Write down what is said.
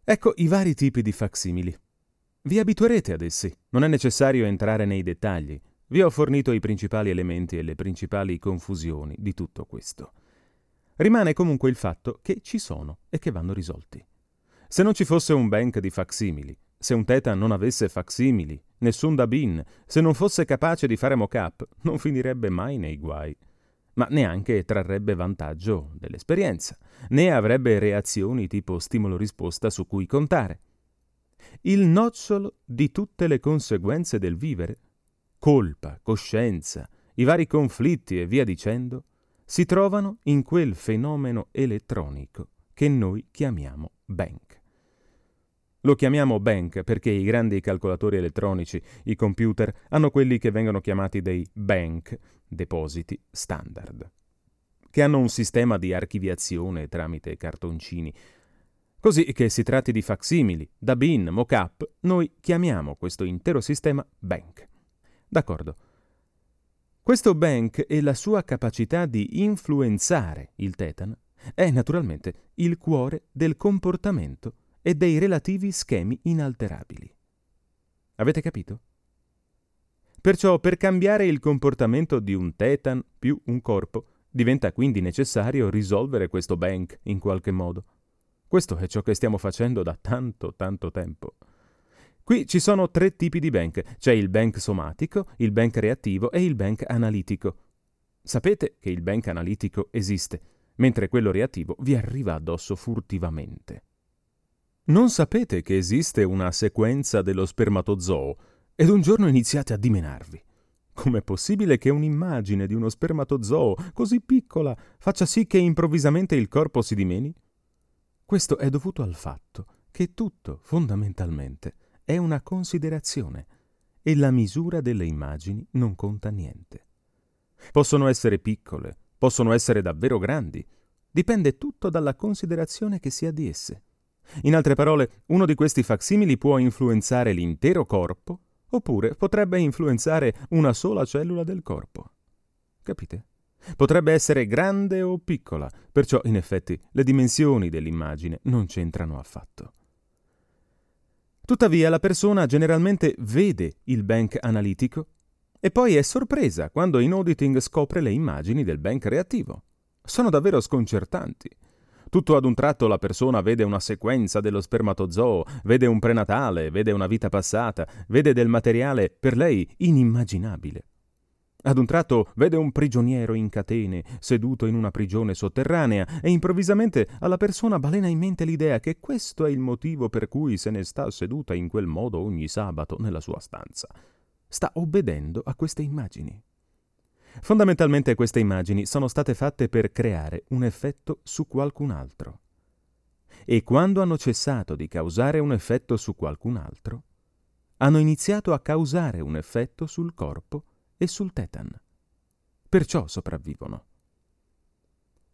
Ecco i vari tipi di facsimili. Vi abituerete ad essi, non è necessario entrare nei dettagli. Vi ho fornito i principali elementi e le principali confusioni di tutto questo. Rimane comunque il fatto che ci sono e che vanno risolti. Se non ci fosse un bank di facsimili, se un Theta non avesse facsimili, nessun Dabin, se non fosse capace di fare mock-up, non finirebbe mai nei guai. Ma neanche trarrebbe vantaggio dell'esperienza, né avrebbe reazioni tipo stimolo-risposta su cui contare. Il nocciolo di tutte le conseguenze del vivere, colpa, coscienza, i vari conflitti e via dicendo, si trovano in quel fenomeno elettronico che noi chiamiamo bank. Lo chiamiamo bank perché i grandi calcolatori elettronici, i computer, hanno quelli che vengono chiamati dei bank, depositi standard, che hanno un sistema di archiviazione tramite cartoncini. Così che si tratti di facsimili, dabin, mock-up, noi chiamiamo questo intero sistema bank. D'accordo. Questo bank e la sua capacità di influenzare il Thetan è naturalmente il cuore del comportamento e dei relativi schemi inalterabili. Avete capito? Perciò per cambiare il comportamento di un Thetan più un corpo diventa quindi necessario risolvere questo bank in qualche modo. Questo è ciò che stiamo facendo da tanto tempo. Qui ci sono 3 tipi di bank. C'è il bank somatico, il bank reattivo e il bank analitico. Sapete che il bank analitico esiste, mentre quello reattivo vi arriva addosso furtivamente. Non sapete che esiste una sequenza dello spermatozoo ed un giorno iniziate a dimenarvi. Com'è possibile che un'immagine di uno spermatozoo così piccola faccia sì che improvvisamente il corpo si dimeni? Questo è dovuto al fatto che tutto, fondamentalmente, è una considerazione e la misura delle immagini non conta niente. Possono essere piccole, possono essere davvero grandi, dipende tutto dalla considerazione che si ha di esse. In altre parole, uno di questi facsimili può influenzare l'intero corpo, oppure potrebbe influenzare una sola cellula del corpo. Capite? Potrebbe essere grande o piccola, perciò in effetti le dimensioni dell'immagine non c'entrano affatto. Tuttavia la persona generalmente vede il bank analitico e poi è sorpresa quando in auditing scopre le immagini del bank reattivo. Sono davvero sconcertanti. Tutto ad un tratto la persona vede una sequenza dello spermatozoo, vede un prenatale, vede una vita passata, vede del materiale per lei inimmaginabile. Ad un tratto vede un prigioniero in catene, seduto in una prigione sotterranea, e improvvisamente alla persona balena in mente l'idea che questo è il motivo per cui se ne sta seduta in quel modo ogni sabato nella sua stanza. Sta obbedendo a queste immagini. Fondamentalmente queste immagini sono state fatte per creare un effetto su qualcun altro. E quando hanno cessato di causare un effetto su qualcun altro, hanno iniziato a causare un effetto sul corpo e sul Thetan. Perciò sopravvivono.